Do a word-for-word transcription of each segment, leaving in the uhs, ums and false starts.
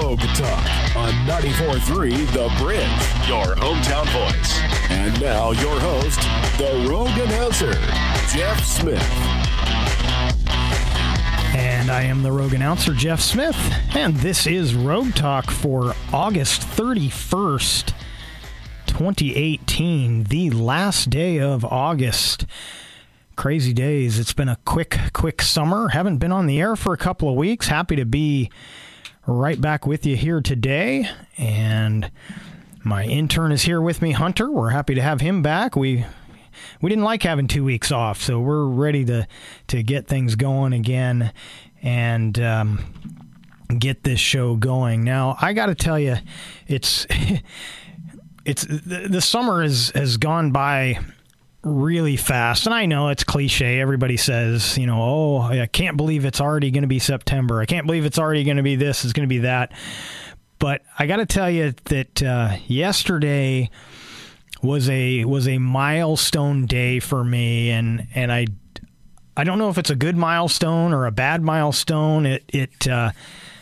Rogue Talk on ninety-four point three The Bridge, your hometown voice. And now your host, the Rogue announcer, Jeff Smith. And I am the Rogue announcer, Jeff Smith, and this is Rogue Talk for August thirty-first, twenty eighteen, the last day of August. Crazy days. It's been a quick, quick summer. Haven't been on the air for a couple of weeks. Happy to be right back with you here today. And my intern is here with me, Hunter. We're happy to have him back. We we didn't like having two weeks off, so we're ready to, to get things going again and um, get this show going. Now, I got to tell you, it's it's the, the summer has, has gone by really fast, and I know it's cliche. Everybody says, you know, oh, I can't believe it's already going to be September. I can't believe it's already going to be this. It's going to be that. But I got to tell you that uh, yesterday was a was a milestone day for me, and and I I don't know if it's a good milestone or a bad milestone. It it. Uh,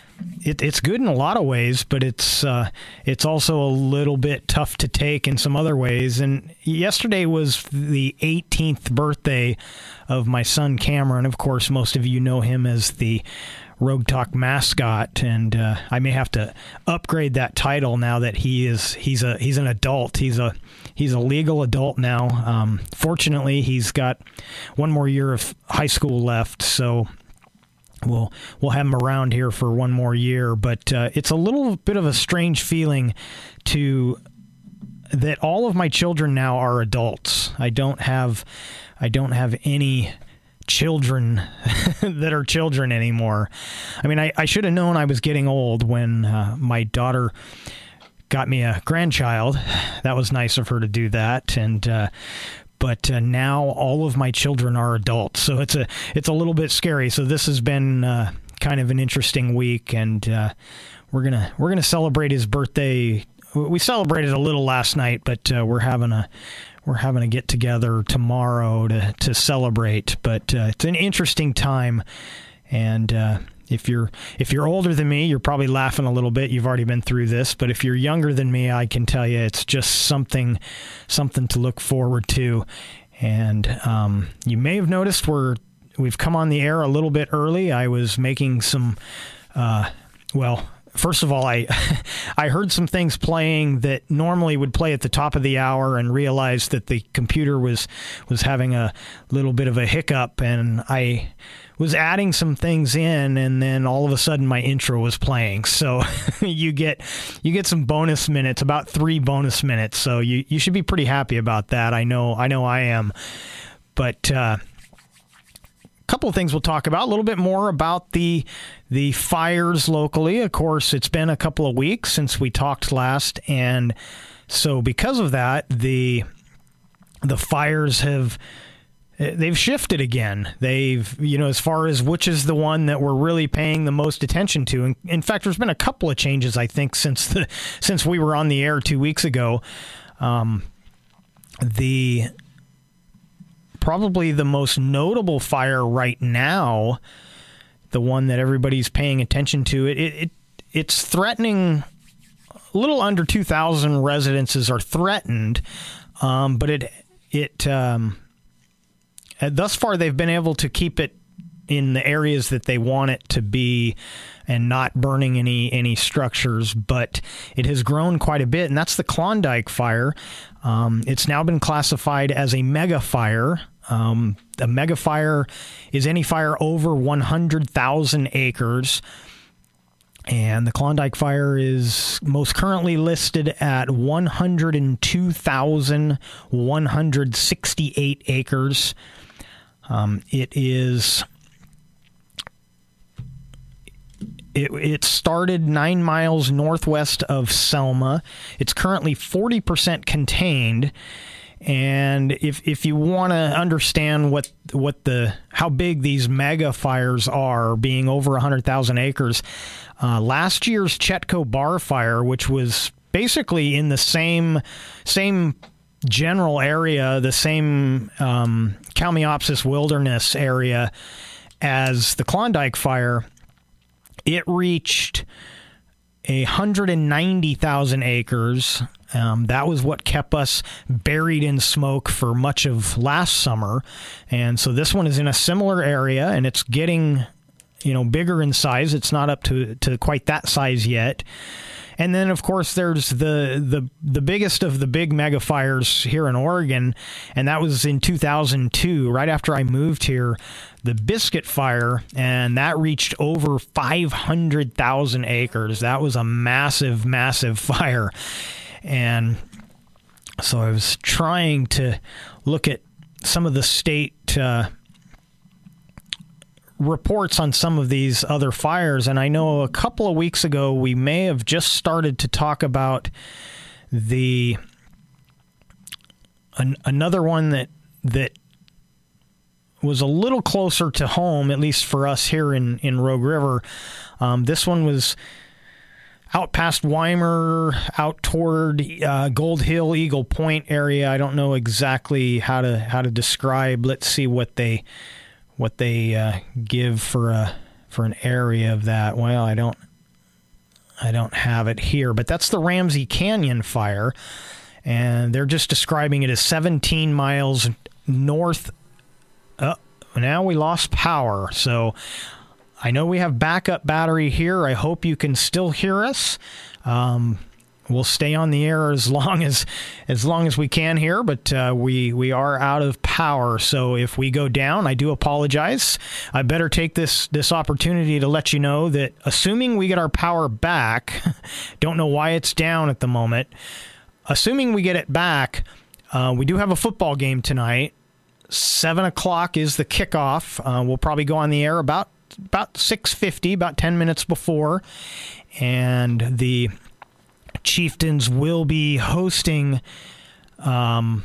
It, it's good in a lot of ways, but it's uh, it's also a little bit tough to take in some other ways. And yesterday was the eighteenth birthday of my son Cameron. Of course, most of you know him as the Rogue Talk mascot, and uh, I may have to upgrade that title now that he is he's a he's an adult. He's a he's a legal adult now. Um, fortunately, he's got one more year of high school left, so We'll we'll have him around here for one more year, but uh, it's a little bit of a strange feeling to that all of my children now are adults. I don't have I don't have any children that are children anymore. I mean, I, I should have known I was getting old when uh, my daughter got me a grandchild. That was nice of her to do that, and uh, But uh, now all of my children are adults, so it's a it's a little bit scary. So this has been uh, kind of an interesting week, and uh, we're gonna we're gonna celebrate his birthday. We celebrated a little last night, but uh, we're having a we're having a get together tomorrow to to celebrate. But uh, it's an interesting time, and uh, if you're if you're older than me, you're probably laughing a little bit. You've already been through this, but if you're younger than me, I can tell you it's just something something to look forward to. And um, you may have noticed we're we've come on the air a little bit early. I was making some, uh, well, first of all, I I heard some things playing that normally would play at the top of the hour, and realized that the computer was was having a little bit of a hiccup, and I was adding some things in, and then all of a sudden my intro was playing. So you get you get some bonus minutes, about three bonus minutes. So you, you should be pretty happy about that. I know I know I am. But uh, a couple of things we'll talk about. A little bit more about the the fires locally. Of course, it's been a couple of weeks since we talked last, and so because of that, the the fires have They've shifted again. They've, you know, as far as which is the one that we're really paying the most attention to. And in fact, there's been a couple of changes, I think, since the since we were on the air two weeks ago. Um, the probably the most notable fire right now, the one that everybody's paying attention to, it it, it it's threatening. A little under two thousand residences are threatened, um, but it it. Um, Uh, thus far, they've been able to keep it in the areas that they want it to be and not burning any any structures, but it has grown quite a bit, and that's the Klondike fire. Um, it's now been classified as a mega fire. Um, a mega fire is any fire over one hundred thousand acres, and the Klondike fire is most currently listed at one hundred two thousand one hundred sixty-eight acres. Um, it is, it, it started nine miles northwest of Selma. It's currently forty percent contained. And if if you want to understand what what the how big these mega fires are, being over one hundred thousand acres, uh, last year's Chetco Bar fire, which was basically in the same same general area, the same um, Kalmiopsis wilderness area as the Klondike fire, it reached one hundred ninety thousand acres. Um, that was what kept us buried in smoke for much of last summer. And so this one is in a similar area, and it's getting, you know, bigger in size. It's not up to, to quite that size yet. And then, of course, there's the, the the biggest of the big mega fires here in Oregon, and that was in two thousand two, right after I moved here, the Biscuit Fire, and that reached over five hundred thousand acres. That was a massive, massive fire. And so I was trying to look at some of the state uh, reports on some of these other fires, and I know a couple of weeks ago we may have just started to talk about the an, another one that that was a little closer to home, at least for us here in, in Rogue River. Um, this one was out past Weimar, out toward uh, Gold Hill, Eagle Point area. I don't know exactly how to how to describe. Let's see what they what they uh, give for a for an area of that. Well, I don't I don't have it here, but that's the Ramsey Canyon fire, and they're just describing it as seventeen miles north. Uh, now we lost power, so I know we have backup battery here. I hope you can still hear us. Um, we'll stay on the air as long as as long as we can here, but uh, we we are out of power. So if we go down, I do apologize. I better take this this opportunity to let you know that assuming we get our power back, don't know why it's down at the moment. Assuming we get it back, uh, we do have a football game tonight. Seven o'clock is the kickoff. Uh, we'll probably go on the air about. about six fifty, about ten minutes before, and the Chieftains will be hosting um,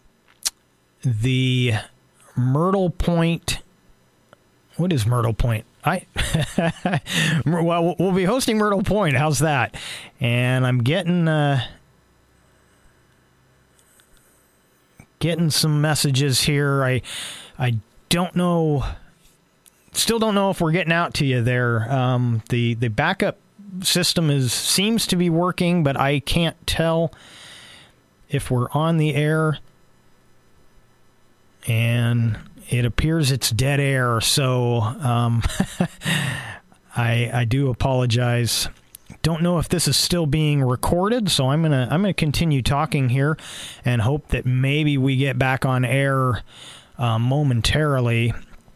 the Myrtle Point. What is Myrtle Point? I well, we'll be hosting Myrtle Point. How's that? And I'm getting uh, getting some messages here. I I don't know. Still don't know if we're getting out to you there. Um, the the backup system is seems to be working, but I can't tell if we're on the air. And it appears it's dead air, so um, I I do apologize. Don't know if this is still being recorded, so I'm gonna I'm gonna continue talking here and hope that maybe we get back on air uh, momentarily.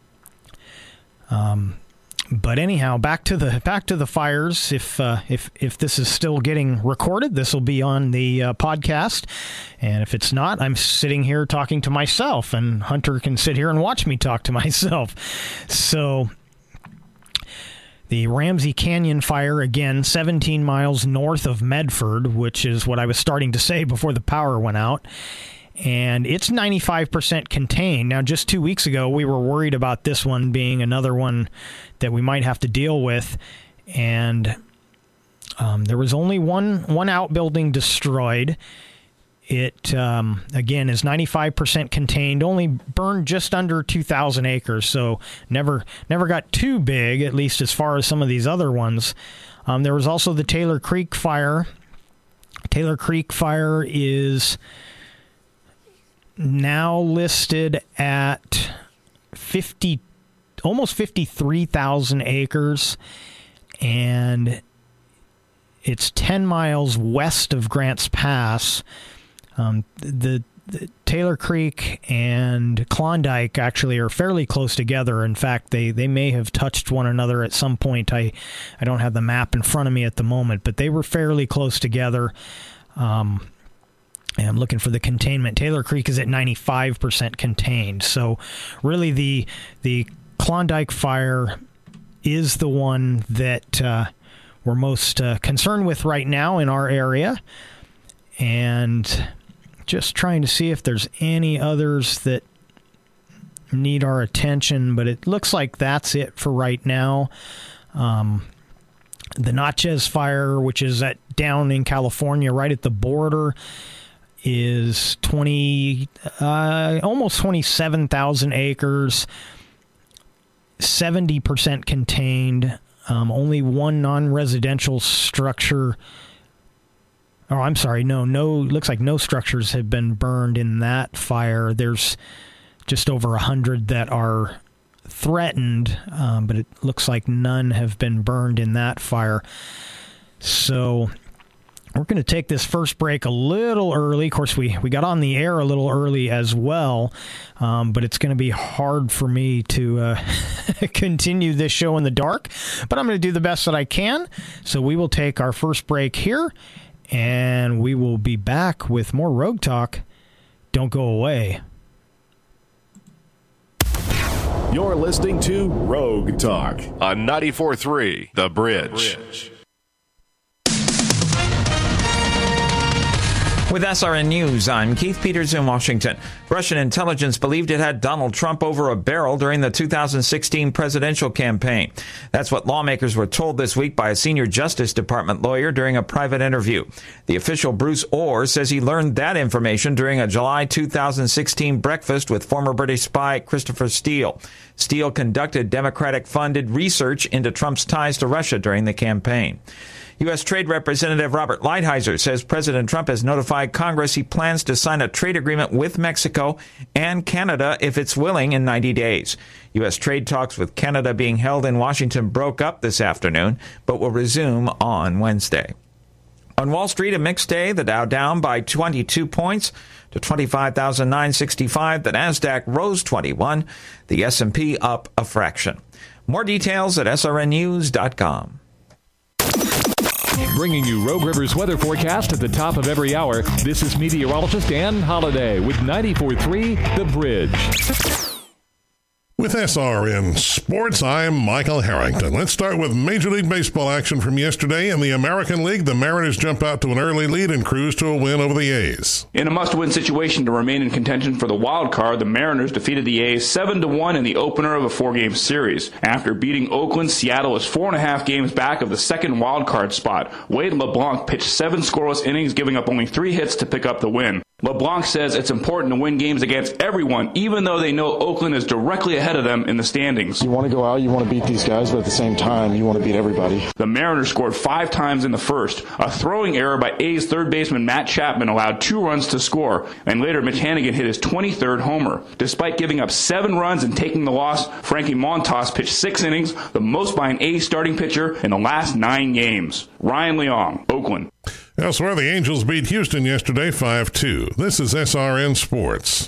Um, but anyhow, back to the back to the fires. If uh, if if this is still getting recorded, this will be on the uh, podcast. And if it's not, I'm sitting here talking to myself, and Hunter can sit here and watch me talk to myself. So the Ramsey Canyon fire, again, seventeen miles north of Medford, which is what I was starting to say before the power went out. And it's ninety-five percent contained. Now, just two weeks ago, we were worried about this one being another one that we might have to deal with. And um, there was only one, one outbuilding destroyed. It, um, again, is ninety-five percent contained, only burned just under two thousand acres. So never never got too big, at least as far as some of these other ones. Um, there was also the Taylor Creek fire. Taylor Creek fire is now listed at fifty, almost fifty-three thousand acres, and it's ten miles west of Grants Pass. Um, the, the Taylor Creek and Klondike actually are fairly close together. In fact, they, they may have touched one another at some point. I, I don't have the map in front of me at the moment, but they were fairly close together. Um, And I'm looking for the containment. Taylor Creek is at ninety-five percent contained. So really the the Klondike fire is the one that uh, we're most uh, concerned with right now in our area. And just trying to see if there's any others that need our attention. But it looks like that's it for right now. Um, the Natchez fire, which is at down in California, right at the border, is twenty, uh, almost twenty-seven thousand acres, seventy percent contained. Um, only one non-residential structure. Oh, I'm sorry. No, no. Looks like no structures have been burned in that fire. There's just over a hundred that are threatened, um, but it looks like none have been burned in that fire. So we're going to take this first break a little early. Of course, we, we got on the air a little early as well, um, but it's going to be hard for me to uh, continue this show in the dark, but I'm going to do the best that I can. So we will take our first break here, and we will be back with more Rogue Talk. Don't go away. You're listening to Rogue Talk on ninety-four point three The Bridge. Bridge. With S R N News, I'm Keith Peters in Washington. Russian intelligence believed it had Donald Trump over a barrel during the two thousand sixteen presidential campaign. That's what lawmakers were told this week by a senior Justice Department lawyer during a private interview. The official, Bruce Orr, says he learned that information during a July two thousand sixteen breakfast with former British spy Christopher Steele. Steele conducted Democratic-funded research into Trump's ties to Russia during the campaign. U S. Trade Representative Robert Lighthizer says President Trump has notified Congress he plans to sign a trade agreement with Mexico and Canada if it's willing in ninety days. U S trade talks with Canada being held in Washington broke up this afternoon, but will resume on Wednesday. On Wall Street, a mixed day. The Dow down by twenty-two points to twenty-five thousand nine hundred sixty-five. The NASDAQ rose twenty-one. The S and P up a fraction. More details at S R N news dot com. Bringing you Rogue River's weather forecast at the top of every hour, this is meteorologist Ann Holliday with ninety-four point three The Bridge. With S R N Sports, I'm Michael Harrington. Let's start with Major League Baseball action from yesterday. In the American League, the Mariners jump out to an early lead and cruise to a win over the A's. In a must-win situation to remain in contention for the wild card, the Mariners defeated the A's seven to one in the opener of a four-game series. After beating Oakland, Seattle is four and a half games back of the second wild card spot. Wade LeBlanc pitched seven scoreless innings, giving up only three hits to pick up the win. LeBlanc says it's important to win games against everyone, even though they know Oakland is directly ahead of them in the standings. You want to go out, you want to beat these guys, but at the same time, you want to beat everybody. The Mariners scored five times in the first. A throwing error by A's third baseman Matt Chapman allowed two runs to score, and later Mitch Hanigan hit his twenty-third homer. Despite giving up seven runs and taking the loss, Frankie Montas pitched six innings, the most by an A's starting pitcher in the last nine games. Ryan Leong, Oakland. Elsewhere, the Angels beat Houston yesterday five two. This is S R N Sports.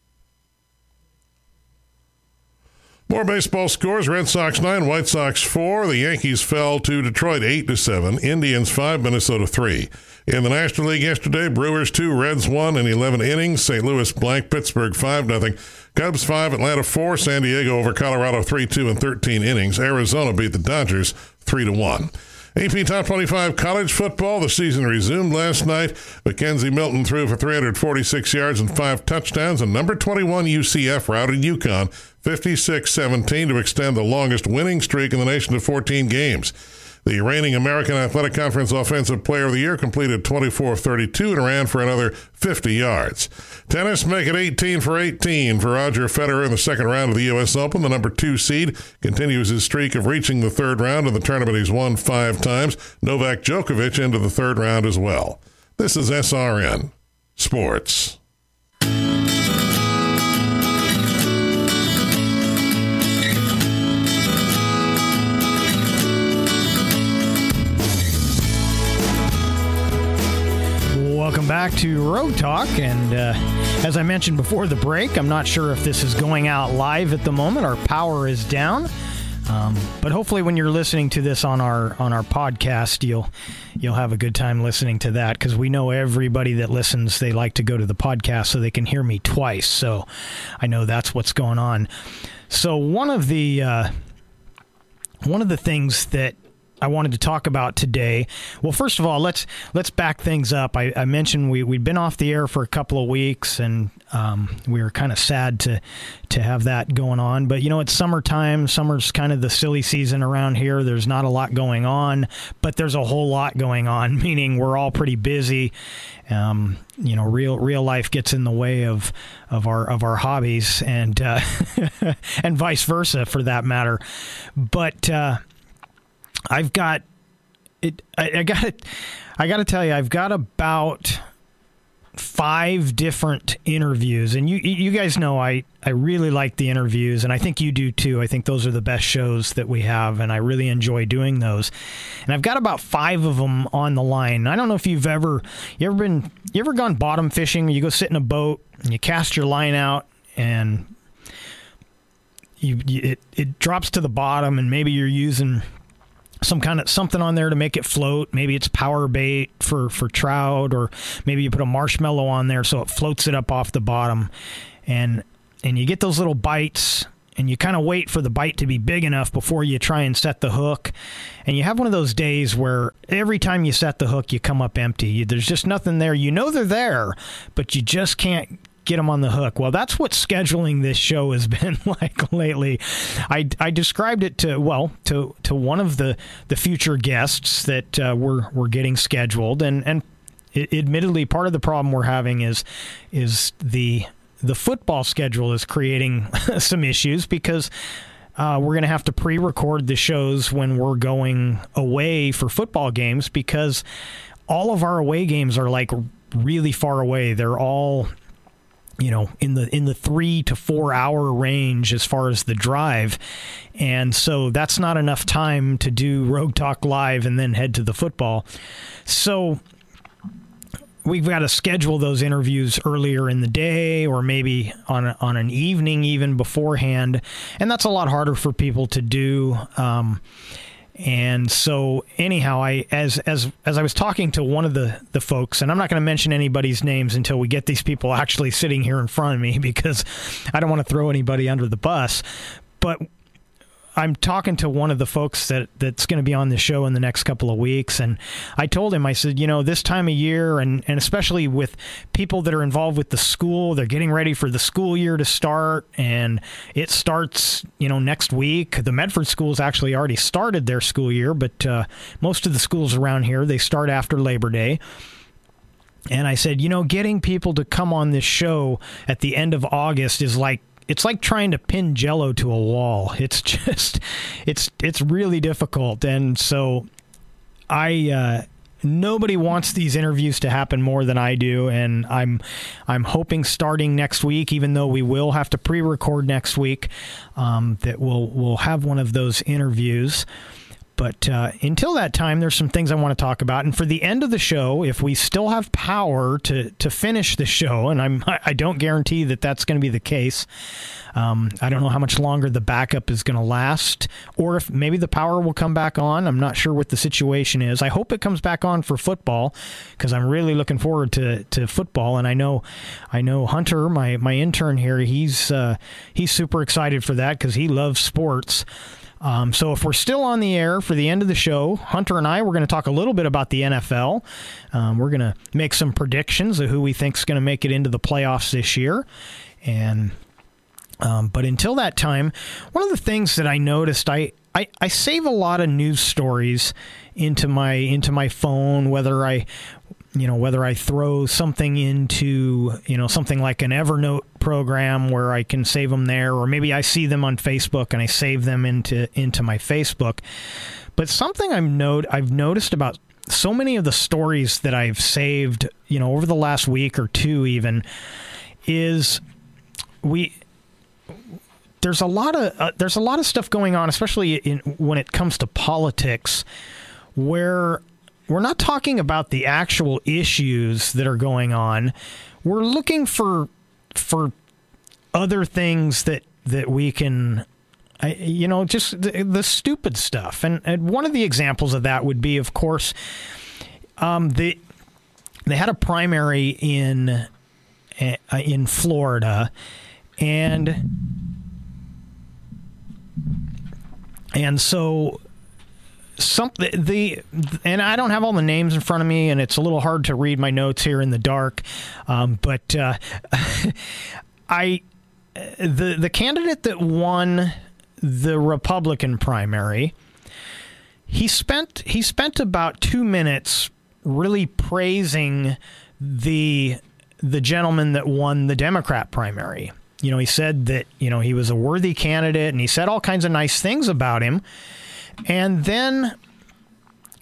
More baseball scores. Red Sox nine, White Sox four. The Yankees fell to Detroit eight to seven. Indians five, Minnesota three. In the National League yesterday, Brewers two, Reds one in eleven innings. Saint Louis blank Pittsburgh five nothing. Cubs five, Atlanta four. San Diego over Colorado three two in thirteen innings. Arizona beat the Dodgers three to one. A P Top twenty-five college football. The season resumed last night. Mackenzie Milton threw for three hundred forty-six yards and five touchdowns, and number twenty-one U C F routed UConn fifty-six seventeen to extend the longest winning streak in the nation to fourteen games. The reigning American Athletic Conference Offensive Player of the Year completed twenty-four of thirty-two and ran for another fifty yards. Tennis make it eighteen for eighteen for Roger Federer in the second round of the U S Open. The number two seed continues his streak of reaching the third round of the tournament he's won five times. Novak Djokovic into the third round as well. This is S R N Sports. Welcome back to Rogue Talk, and uh, as I mentioned before the break, I'm not sure if this is going out live at the moment. Our power is down, um, but hopefully when you're listening to this on our on our podcast, you'll you'll have a good time listening to that, because we know everybody that listens, they like to go to the podcast so they can hear me twice. So I know that's what's going on. So one of the uh, one of the things that I wanted to talk about today. Well, first of all, let's let's back things up. I, I mentioned we we'd been off the air for a couple of weeks, and um, we were kind of sad to to have that going on. But you know, it's summertime. Summer's kind of the silly season around here. There's not a lot going on, but there's a whole lot going on. Meaning we're all pretty busy. Um, you know, real real life gets in the way of of our of our hobbies, and uh, and vice versa for that matter. But uh, I've got it. I, I got it. I got to tell you, I've got about five different interviews, and you you guys know I, I really like the interviews, and I think you do too. I think those are the best shows that we have, and I really enjoy doing those. And I've got about five of them on the line. I don't know if you've ever you ever been you ever gone bottom fishing. You go sit in a boat and you cast your line out, and you, you it it drops to the bottom, and maybe you're using some kind of something on there to make it float. Maybe it's power bait for, for trout, or maybe you put a marshmallow on there so it floats it up off the bottom. And and you get those little bites, and you kind of wait for the bite to be big enough before you try and set the hook. And you have one of those days where every time you set the hook, you come up empty. You, there's just nothing there. You know they're there, but you just can't get them on the hook. Well, that's what scheduling this show has been like lately. I, I described it to, well, to, to one of the, the future guests that uh, we're, we're getting scheduled. And, and it, admittedly, part of the problem we're having is, is the, the football schedule is creating some issues, because uh, we're going to have to pre-record the shows when we're going away for football games, because all of our away games are like really far away. They're all, you know, in the in the three to four hour range as far as the drive. And so that's not enough time to do Rogue Talk Live and then head to the football. So we've got to schedule those interviews earlier in the day, or maybe on a, on an evening even beforehand. And that's a lot harder for people to do. Um, And so anyhow, I as as as I was talking to one of the, the folks, and I'm not going to mention anybody's names until we get these people actually sitting here in front of me, because I don't want to throw anybody under the bus. But I'm talking to one of the folks that, that's going to be on the show in the next couple of weeks, and I told him, I said, you know, this time of year, and, and especially with people that are involved with the school, they're getting ready for the school year to start, and it starts, you know, next week. The Medford schools actually already started their school year, but uh, most of the schools around here, they start after Labor Day. And I said, you know, getting people to come on this show at the end of August is like, it's like trying to pin Jell-O to a wall. It's just, it's it's really difficult. And so I, uh, nobody wants these interviews to happen more than I do. And I'm, I'm hoping starting next week, even though we will have to pre-record next week, um, that we'll, we'll have one of those interviews. But uh, until that time, there's some things I want to talk about. And for the end of the show, if we still have power to, to finish the show, and I'm, I don't guarantee that that's going to be the case. Um, I don't know how much longer the backup is going to last, or if maybe the power will come back on. I'm not sure what the situation is. I hope it comes back on for football, because I'm really looking forward to, to football. And I know I know Hunter, my, my intern here, he's uh, he's super excited for that, because he loves sports. Um, so if we're still on the air for the end of the show, Hunter and I, we're going to talk a little bit about the N F L. Um, we're going to make some predictions of who we think is going to make it into the playoffs this year. And um, but until that time, one of the things that I noticed, I, I, I save a lot of news stories into my into my phone, whether I you know, whether I throw something into, you know, something like an Evernote program where I can save them there, or maybe I see them on Facebook and I save them into into my Facebook. But something I've note I've noticed about so many of the stories that I've saved, you know, over the last week or two even, is we there's a lot of uh, there's a lot of stuff going on, especially in when it comes to politics, where we're not talking about the actual issues that are going on. We're looking for for other things that that we can, I, you know, just the, the stupid stuff. And, and one of the examples of that would be, of course, um, the they had a primary in uh, in Florida, and and so. Something the and I don't have all the names in front of me, and it's a little hard to read my notes here in the dark. Um, but uh, I the the candidate that won the Republican primary, he spent he spent about two minutes really praising the the gentleman that won the Democrat primary. You know, he said that, you know, he was a worthy candidate, and he said all kinds of nice things about him. And then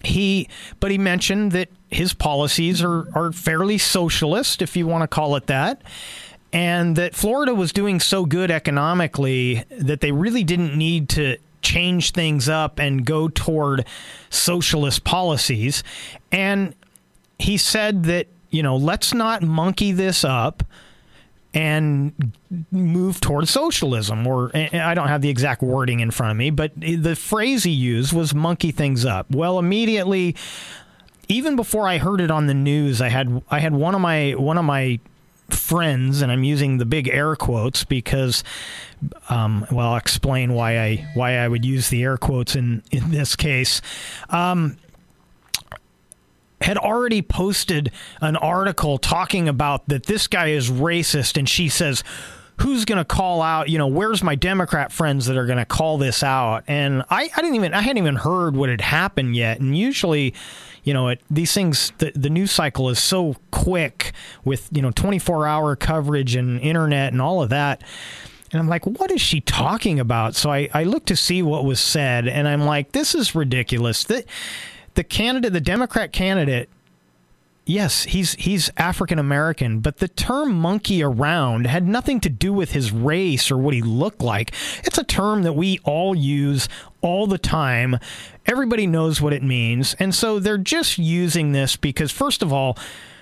he, but he mentioned that his policies are, are fairly socialist, if you want to call it that, and that Florida was doing so good economically that they really didn't need to change things up and go toward socialist policies. And he said that, you know, let's not monkey this up and move toward socialism, or I don't have the exact wording in front of me, but the phrase he used was monkey things up. Well, immediately, even before I heard it on the news, I had I had one of my one of my friends, and I'm using the big air quotes because, um, well, I'll explain why I why I would use the air quotes in in this case. Um, had already posted an article talking about that this guy is racist, and she says, who's going to call out, you know, where's my Democrat friends that are going to call this out? And I, I didn't even, I hadn't even heard what had happened yet. And usually, you know, it, these things, the, the news cycle is so quick with, you know, twenty-four hour coverage and internet and all of that. And I'm like, what is she talking about? So I, I looked to see what was said, and I'm like, this is ridiculous. The, the candidate, the Democrat candidate, yes, he's he's African American, but the term monkey around had nothing to do with his race or what he looked like. It's a term that we all use all the time. Everybody knows what it means. And so they're just using this because, first of all,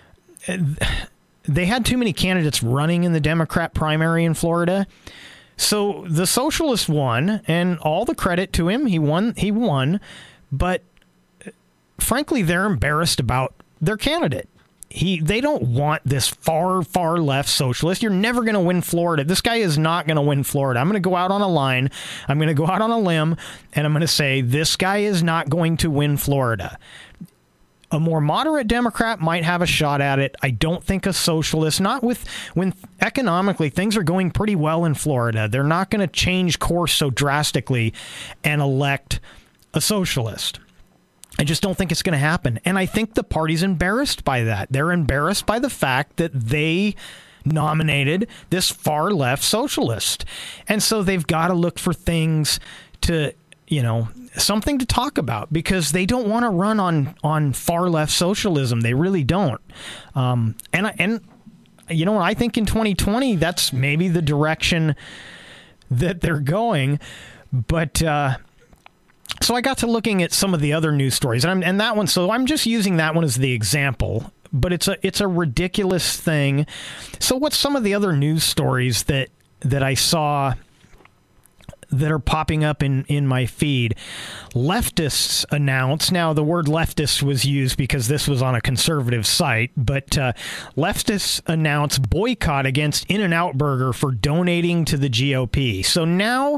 they had too many candidates running in the Democrat primary in Florida. So the socialist won, and all the credit to him. He won. He won. But frankly, they're embarrassed about their candidate. He, they don't want this far, far left socialist. You're never going to win Florida. This guy is not going to win Florida. I'm going to go out on a line. I'm going to go out on a limb, and I'm going to say this guy is not going to win Florida. A more moderate Democrat might have a shot at it. I don't think a socialist, not with when economically things are going pretty well in Florida. They're not going to change course so drastically and elect a socialist. I just don't think it's going to happen. And I think the party's embarrassed by that. They're embarrassed by the fact that they nominated this far left socialist. And so they've got to look for things to, you know, something to talk about, because they don't want to run on, on far left socialism. They really don't. Um, and, and, you know, I think in twenty twenty, that's maybe the direction that they're going. But, uh, So I got to looking at some of the other news stories, and, I'm, and that one. So I'm just using that one as the example, but it's a it's a ridiculous thing. So what's some of the other news stories that that I saw that are popping up in, in my feed? Leftists announced. Now the word leftist was used because this was on a conservative site, but uh, leftists announced boycott against In-N-Out Burger for donating to the G O P. So now,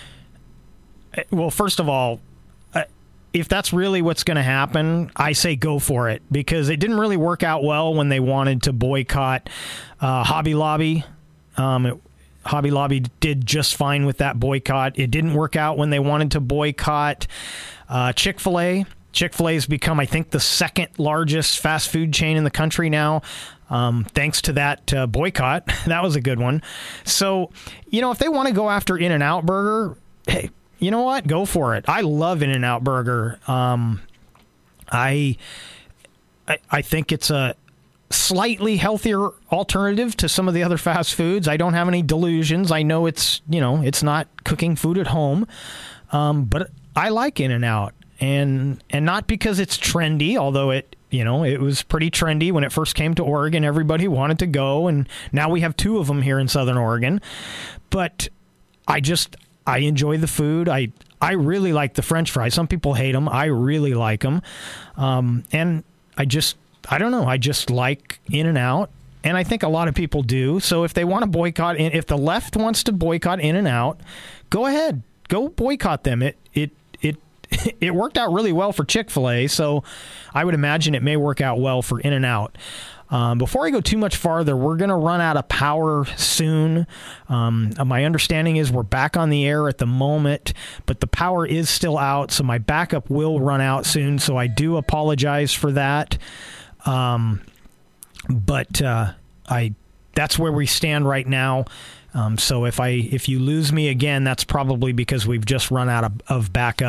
well, first of all, if that's really what's going to happen, I say go for it, because it didn't really work out well when they wanted to boycott uh, Hobby Lobby. Um, it, Hobby Lobby did just fine with that boycott. It didn't work out when they wanted to boycott uh, Chick-fil-A. Chick-fil-A has become, I think, the second largest fast food chain in the country now, um, thanks to that uh, boycott. That was a good one. So, you know, if they want to go after In-N-Out Burger, hey, you know what? Go for it. I love In-N-Out Burger. Um, I, I I think it's a slightly healthier alternative to some of the other fast foods. I don't have any delusions. I know it's, you know, it's not cooking food at home, um, but I like In-N-Out, and and not because it's trendy, although it, you know, it was pretty trendy when it first came to Oregon. Everybody wanted to go, and now we have two of them here in Southern Oregon. But I just I enjoy the food. I I really like the French fries. Some people hate them. I really like them. Um, and I just, I don't know. I just like In-N-Out. And I think a lot of people do. So if they want to boycott, if the left wants to boycott In-N-Out, go ahead. Go boycott them. It it it it worked out really well for Chick-fil-A. So I would imagine it may work out well for In-N-Out. Um, before I go too much farther, we're going to run out of power soon. Um, my understanding is we're back on the air at the moment, but the power is still out, so my backup will run out soon, so I do apologize for that. Um, but uh, I that's where we stand right now. Um, so if I if you lose me again, that's probably because we've just run out of, of backup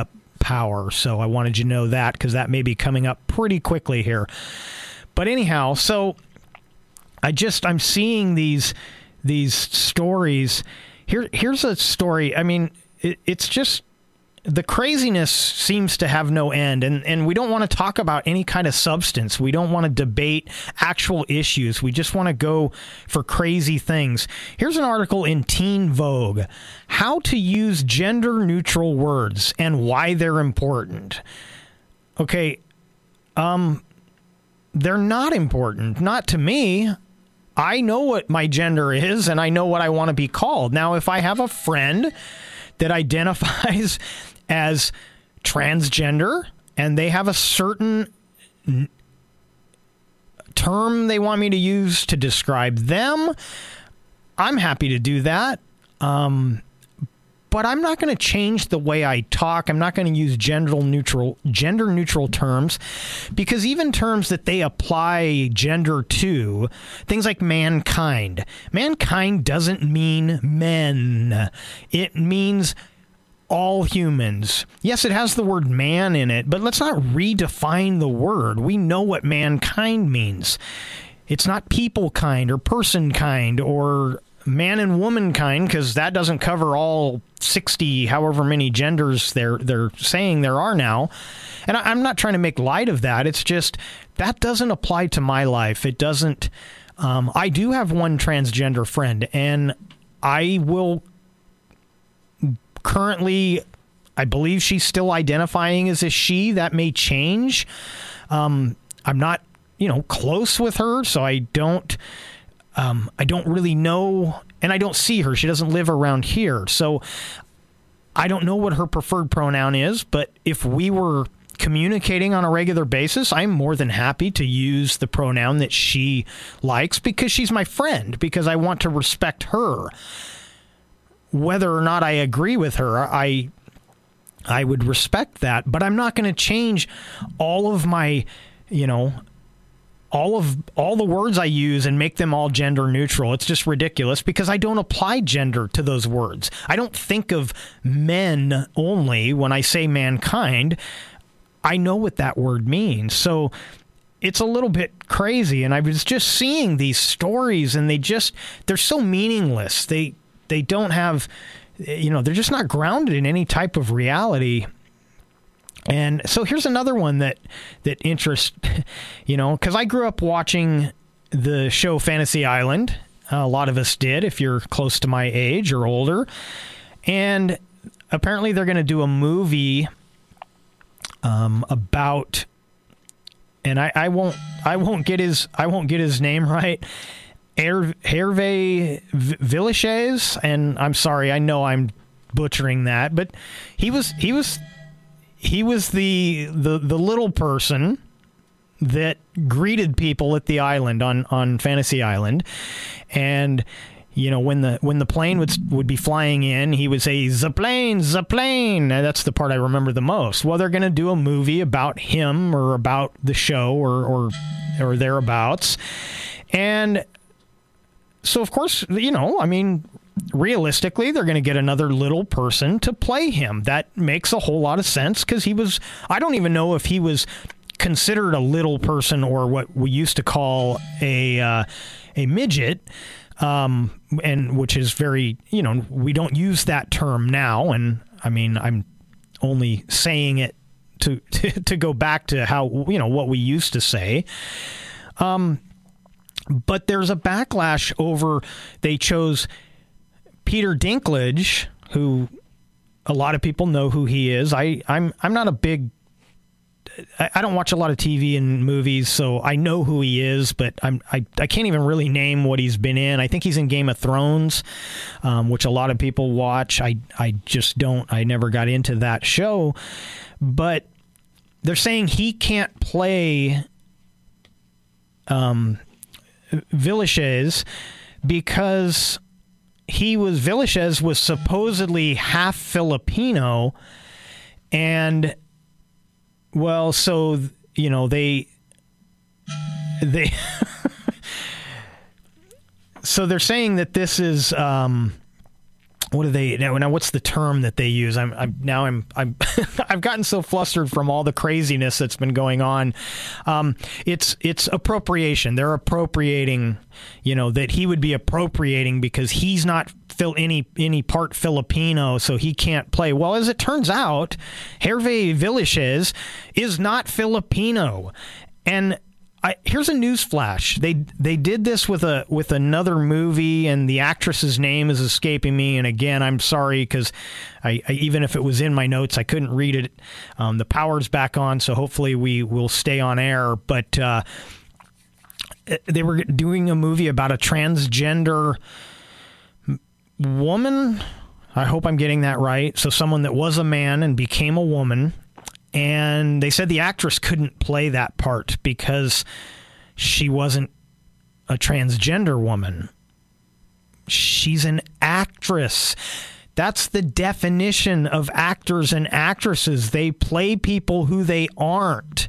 power. So I wanted you to know that because that may be coming up pretty quickly here. But anyhow, so I just, I'm seeing these these stories. Here, here's a story. I mean, it, it's just, the craziness seems to have no end, and, and we don't want to talk about any kind of substance. We don't want to debate actual issues. We just want to go for crazy things. Here's an article in Teen Vogue, How to Use Gender-Neutral Words and Why They're Important. Okay, um, they're not important. Not to me. I know what my gender is, and I know what I want to be called. Now, if I have a friend that identifies as transgender and they have a certain n- term they want me to use to describe them, I'm happy to do that. Um, but I'm not going to change the way I talk. I'm not going to use gender neutral, gender neutral terms, because even terms that they apply gender to, things like mankind. Mankind doesn't mean men. It means all humans. Yes, it has the word man in it, but let's not redefine the word. We know what mankind means. It's not people kind or person kind or man and woman kind, because that doesn't cover all sixty, however many genders they're they're saying there are now. And I, I'm not trying to make light of that. It's just that doesn't apply to my life. It doesn't. Um, I do have one transgender friend, and I will currently, I believe she's still identifying as a she. That may change. Um, I'm not, you know, close with her, so I don't. Um, I don't really know, and I don't see her. She doesn't live around here, so I don't know what her preferred pronoun is, but if we were communicating on a regular basis, I'm more than happy to use the pronoun that she likes because she's my friend, because I want to respect her. Whether or not I agree with her, I I would respect that, but I'm not going to change all of my, you know, all of all the words I use and make them all gender neutral. It's just ridiculous because I don't apply gender to those words. I don't think of men only when I say mankind. I know what that word means. So it's a little bit crazy, and I was just seeing these stories, and they just, they're so meaningless. They they don't have, you know, they're just not grounded in any type of reality. And so here's another one that that interests, you know, because I grew up watching the show Fantasy Island. Uh, a lot of us did, if you're close to my age or older. And apparently they're going to do a movie um, about, and I, I won't I won't get his I won't get his name right. Hervé Villechaize, and I'm sorry, I know I'm butchering that, but he was he was. He was the, the the little person that greeted people at the island on, on Fantasy Island, and you know when the when the plane would would be flying in, he would say "the plane, the plane." That's the part I remember the most. Well, they're going to do a movie about him or about the show or or or thereabouts, and so of course, you know, I mean, realistically, they're going to get another little person to play him. That makes a whole lot of sense because he was, I don't even know if he was considered a little person or what we used to call a uh, a midget, um, and which is very, you know, we don't use that term now. And I mean, I'm only saying it to, to, to go back to how, you know, what we used to say. Um, but there's a backlash over, they chose Peter Dinklage, who a lot of people know who he is. I, I'm I'm not a big... I, I don't watch a lot of T V and movies, so I know who he is, but I'm, I, I can't even really name what he's been in. I think he's in Game of Thrones, um, which a lot of people watch. I, I just don't. I never got into that show. But they're saying he can't play um, Villechaize because... He was, Villechaize was supposedly half Filipino, and, well, so, you know, they, they, so they're saying that this is, um, what do they now? Now, what's the term that they use? I'm, I'm now I'm I'm I've gotten so flustered from all the craziness that's been going on. Um, it's it's appropriation. They're appropriating, you know, that he would be appropriating because he's not Phil any any part Filipino, so he can't play. Well, as it turns out, Hervé Villechaize is not Filipino, and I, here's a news flash. They they did this with a with another movie, and the actress's name is escaping me. And again, I'm sorry because I, I even if it was in my notes, I couldn't read it. Um, the power's back on, so hopefully we will stay on air. But uh, they were doing a movie about a transgender woman. I hope I'm getting that right. So someone that was a man and became a woman. And they said the actress couldn't play that part because she wasn't a transgender woman. She's an actress. That's the definition of actors and actresses. They play people who they aren't.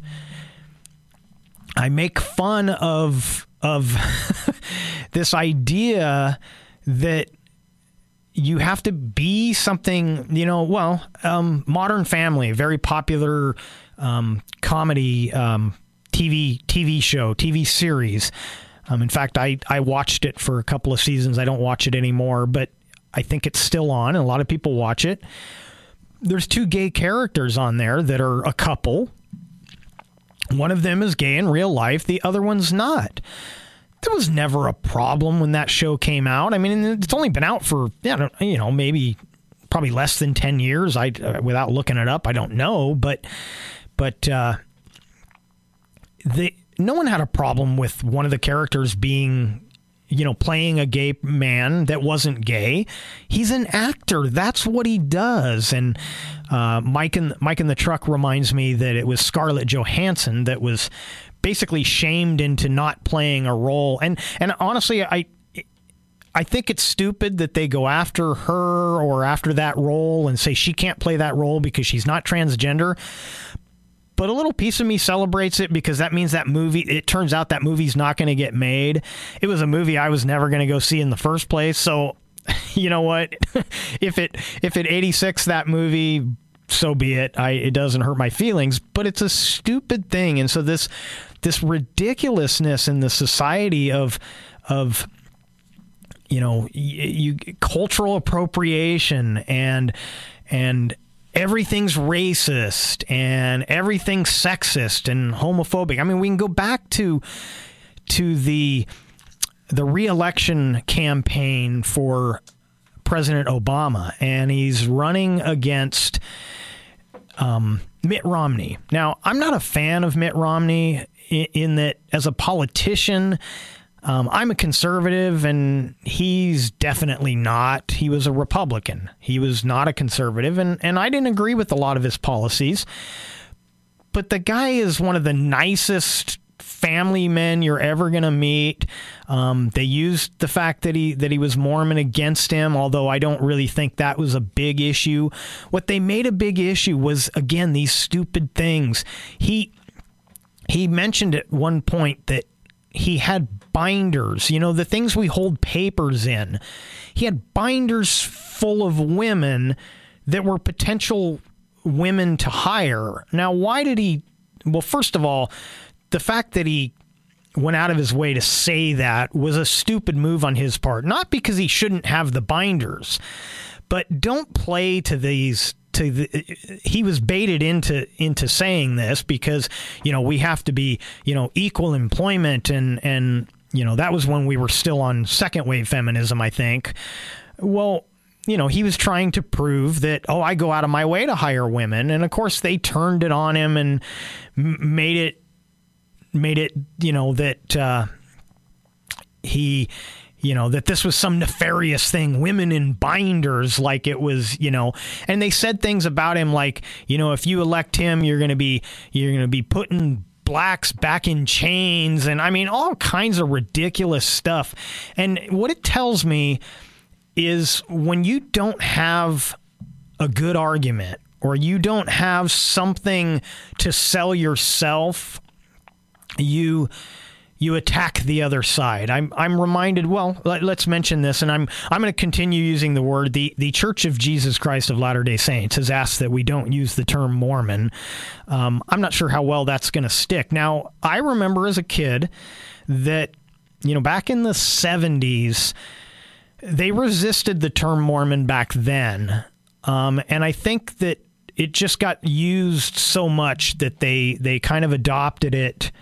I make fun of of this idea that you have to be something, you know, well, um, Modern Family, a very popular um, comedy um, T V T V show, T V series. Um, in fact, I, I watched it for a couple of seasons. I don't watch it anymore, but I think it's still on, and a lot of people watch it. There's two gay characters on there that are a couple. One of them is gay in real life. The other one's not. There was never a problem when that show came out. I mean, it's only been out for, you know, maybe probably less than ten years. I, uh, without looking it up, I don't know. But, but uh, the no one had a problem with one of the characters being, you know, playing a gay man that wasn't gay. He's an actor. That's what he does. And uh, Mike in Mike in the Truck reminds me that it was Scarlett Johansson that was basically shamed into not playing a role. And and honestly, I I think it's stupid that they go after her or after that role and say she can't play that role because she's not transgender. But a little piece of me celebrates it because that means that movie, it turns out that movie's not going to get made. It was a movie I was never going to go see in the first place. So, you know what? if it if it eighty-six that movie, so be it. I it doesn't hurt my feelings, but it's a stupid thing. And so this this ridiculousness in the society of of you know you, you cultural appropriation and and everything's racist and everything's sexist and homophobic. I mean, we can go back to to the the re-election campaign for President Obama, and he's running against um, Mitt Romney. Now, I'm not a fan of Mitt Romney in, in that as a politician, Um, I'm a conservative, and he's definitely not. He was a Republican. He was not a conservative, and, and I didn't agree with a lot of his policies. But the guy is one of the nicest family men you're ever going to meet. Um, they used the fact that he that he was Mormon against him, although I don't really think that was a big issue. What they made a big issue was, again, these stupid things. He he mentioned at one point that he had binders, you know, the things we hold papers in. He had binders full of women that were potential women to hire. Now, why did he? Well, first of all, the fact that he went out of his way to say that was a stupid move on his part. Not because he shouldn't have the binders, but don't play to these. To the, he was baited into into saying this because, you know, we have to be, you know, equal employment, and and you know, that was when we were still on second wave feminism, I think. Well, you know, he was trying to prove that, oh, I go out of my way to hire women, and of course they turned it on him and made it made it you know that uh, he. You know, that this was some nefarious thing, women in binders, like it was, you know, and they said things about him like, you know, if you elect him, you're going to be, you're going to be putting blacks back in chains. And I mean, all kinds of ridiculous stuff. And what it tells me is when you don't have a good argument or you don't have something to sell yourself, you you attack the other side. I'm I'm reminded, well, let, let's mention this, and I'm I'm going to continue using the word. The the Church of Jesus Christ of Latter-day Saints has asked that we don't use the term Mormon. Um, I'm not sure how well that's going to stick. Now, I remember as a kid that, you know, back in the seventies, they resisted the term Mormon back then, um, and I think that it just got used so much that they they kind of adopted it.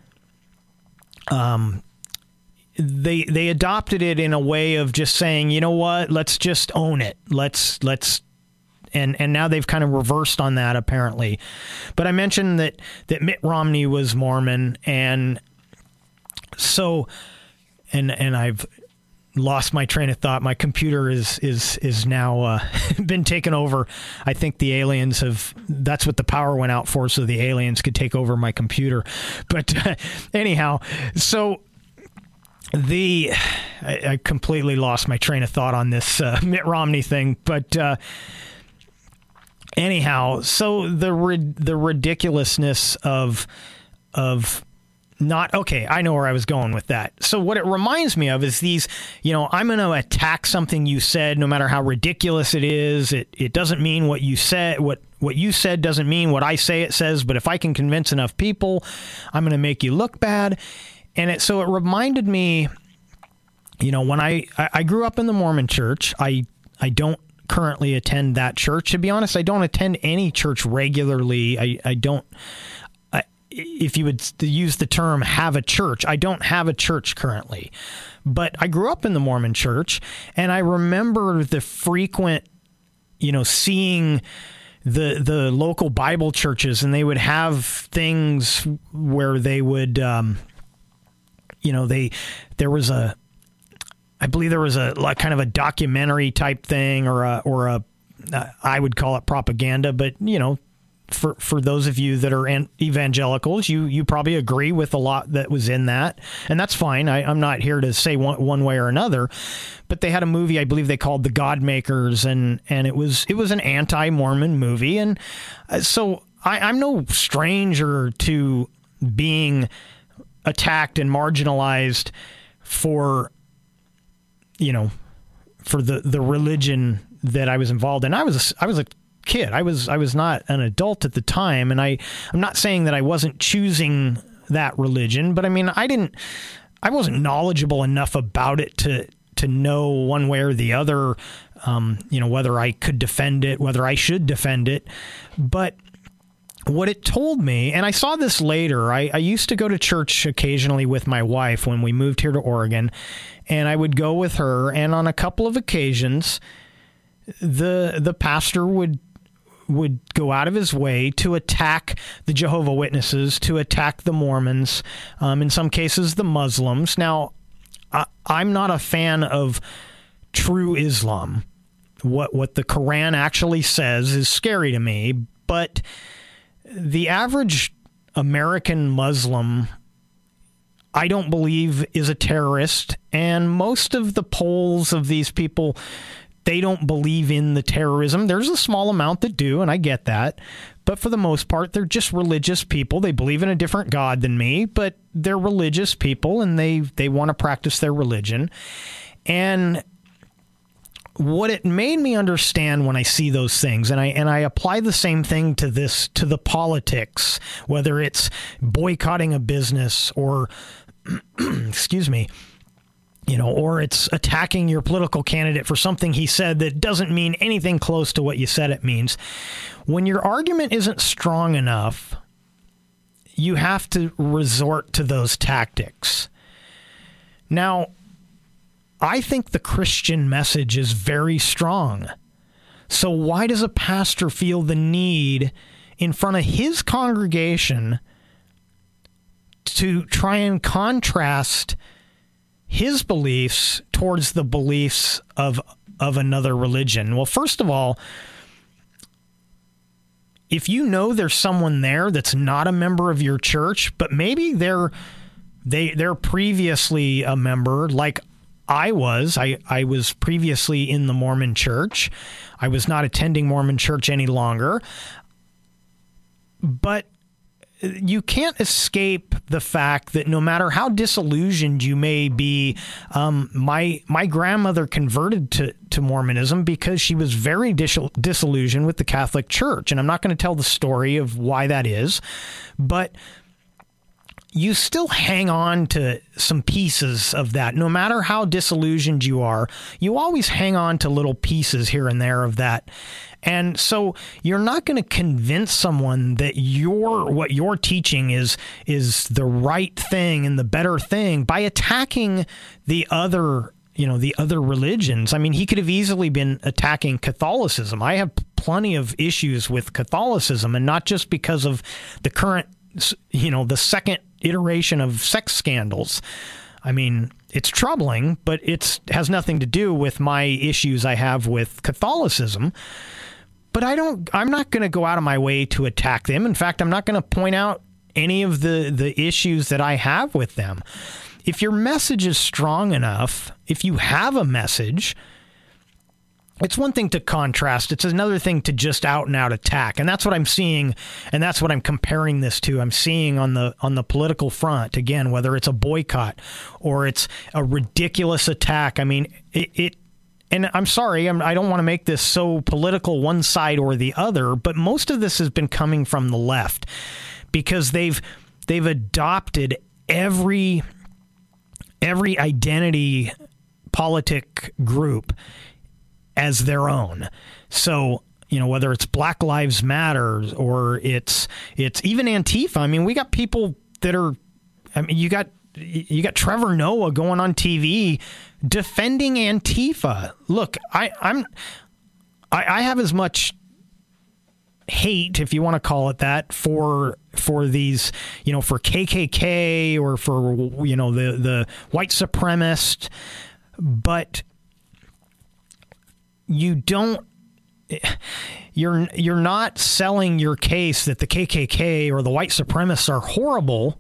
Um, they they adopted it in a way of just saying, you know what, let's just own it. Let's let's and and now they've kind of reversed on that apparently. But I mentioned that that Mitt Romney was Mormon, and so and and I've lost my train of thought. My computer is is is now uh, been taken over. I think the aliens have. That's what the power went out for, so the aliens could take over my computer. But uh, anyhow, so the I, I completely lost my train of thought on this uh, Mitt Romney thing. But uh, anyhow, so the the ridiculousness of of. Not, okay, I know where I was going with that. So what it reminds me of is these, you know, I'm going to attack something you said, no matter how ridiculous it is. It it doesn't mean what you said, what, what you said doesn't mean what I say it says, but if I can convince enough people, I'm going to make you look bad. And it so it reminded me, you know, when I, I, I grew up in the Mormon church, I I don't currently attend that church. To be honest, I don't attend any church regularly. I, I don't... If you would use the term have a church, I don't have a church currently, but I grew up in the Mormon church, and I remember the frequent, you know, seeing the the local Bible churches, and they would have things where they would, um, you know, they there was a, I believe there was a like kind of a documentary type thing, or a or a, uh, I would call it propaganda, but you know. For for those of you that are evangelicals, you you probably agree with a lot that was in that, and that's fine. I, I'm not here to say one, one way or another, but they had a movie I believe they called The God Makers, and and it was it was an anti-Mormon movie, and so I, I'm no stranger to being attacked and marginalized for you know for the the religion that I was involved in. I was a, I was a kid. I was I was not an adult at the time, and I I'm not saying that I wasn't choosing that religion, but I mean I didn't I wasn't knowledgeable enough about it to to know one way or the other, um, you know, whether I could defend it, whether I should defend it. But what it told me, and I saw this later, I, I used to go to church occasionally with my wife when we moved here to Oregon, and I would go with her, and on a couple of occasions, the the pastor would would go out of his way to attack the Jehovah's Witnesses, to attack the Mormons, um, in some cases the Muslims. Now, I, I'm not a fan of true Islam. What what the Quran actually says is scary to me, but the average American Muslim, I don't believe, is a terrorist, and most of the polls of these people, they don't believe in the terrorism. There's a small amount that do, and I get that. But for the most part, they're just religious people. They believe in a different God than me, but they're religious people, and they, they want to practice their religion. And what it made me understand when I see those things, and I and I apply the same thing to this, to the politics, whether it's boycotting a business or, excuse me, you know, or it's attacking your political candidate for something he said that doesn't mean anything close to what you said it means. When your argument isn't strong enough, you have to resort to those tactics. Now, I think the Christian message is very strong. So why does a pastor feel the need in front of his congregation to try and contrast his beliefs towards the beliefs of of another religion? Well, first of all, if you know there's someone there that's not a member of your church, but maybe they're they they're previously a member, like I was. I, I was previously in the Mormon church. I was not attending Mormon church any longer. But you can't escape the fact that no matter how disillusioned you may be, um, my my grandmother converted to, to Mormonism because she was very dis- disillusioned with the Catholic Church. And I'm not going to tell the story of why that is, but you still hang on to some pieces of that. No matter how disillusioned you are, you always hang on to little pieces here and there of that. And so you're not going to convince someone that your what you're teaching is is the right thing and the better thing by attacking the other, you know, the other religions. I mean, he could have easily been attacking Catholicism. I have plenty of issues with Catholicism, and not just because of the current, you know, the second iteration of sex scandals. I mean, it's troubling, but it has nothing to do with my issues I have with Catholicism. But I don't, I'm not going to go out of my way to attack them. In fact, I'm not going to point out any of the, the issues that I have with them. If your message is strong enough, if you have a message, it's one thing to contrast. It's another thing to just out and out attack. And that's what I'm seeing. And that's what I'm comparing this to. I'm seeing on the, on the political front, again, whether it's a boycott or it's a ridiculous attack. I mean, it, it and I'm sorry, I'm, I don't want to make this so political one side or the other, but most of this has been coming from the left because they've, they've adopted every, every identity politic group as their own. So, you know, whether it's Black Lives Matter or it's it's even Antifa. I mean, we got people that are, I mean, you got you got Trevor Noah going on T V defending Antifa. Look, I, I'm I, I have as much hate, if you want to call it that, for for these, you know, for K K K or for, you know, the the white supremacist, but you don't, you're you're not selling your case that the K K K or the white supremacists are horrible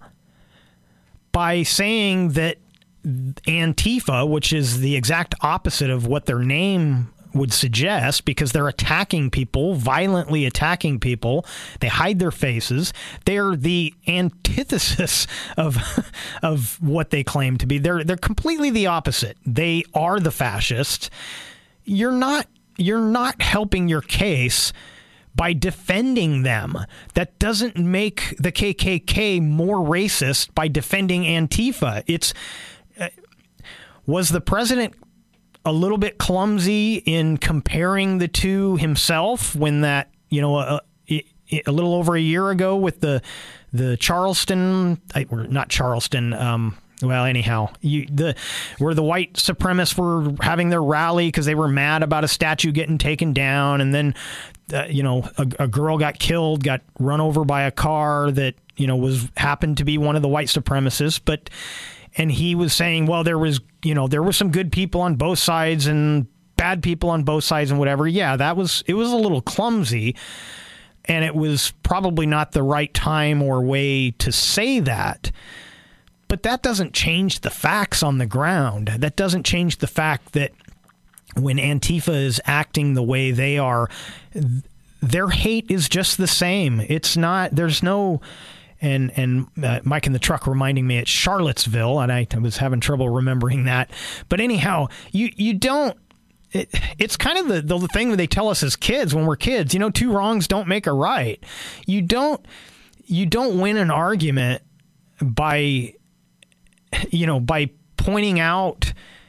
by saying that Antifa, which is the exact opposite of what their name would suggest, because they're attacking people, violently attacking people. They hide their faces. They're the antithesis of of what they claim to be. They're they're completely the opposite. They are the fascists. You're not you're not helping your case by defending them. That doesn't make the K K K more racist by defending Antifa. It's uh, was the president a little bit clumsy in comparing the two himself when that, you know, a, a little over a year ago with the the Charleston, or not Charleston, um, well, anyhow, you, the where the white supremacists were having their rally because they were mad about a statue getting taken down, and then, uh, you know, a, a girl got killed, got run over by a car that, you know, was happened to be one of the white supremacists, but. And he was saying, well, there was, you know, there were some good people on both sides and bad people on both sides and whatever. Yeah, that was, it was a little clumsy, and it was probably not the right time or way to say that. But that doesn't change the facts on the ground. That doesn't change the fact that when Antifa is acting the way they are, their hate is just the same. It's not, there's no... And and uh, Mike in the truck reminding me it's Charlottesville, and I, I was having trouble remembering that. But anyhow, you you don't. It, it's kind of the the thing that they tell us as kids when we're kids. You know, two wrongs don't make a right. You don't you don't win an argument by you know by pointing out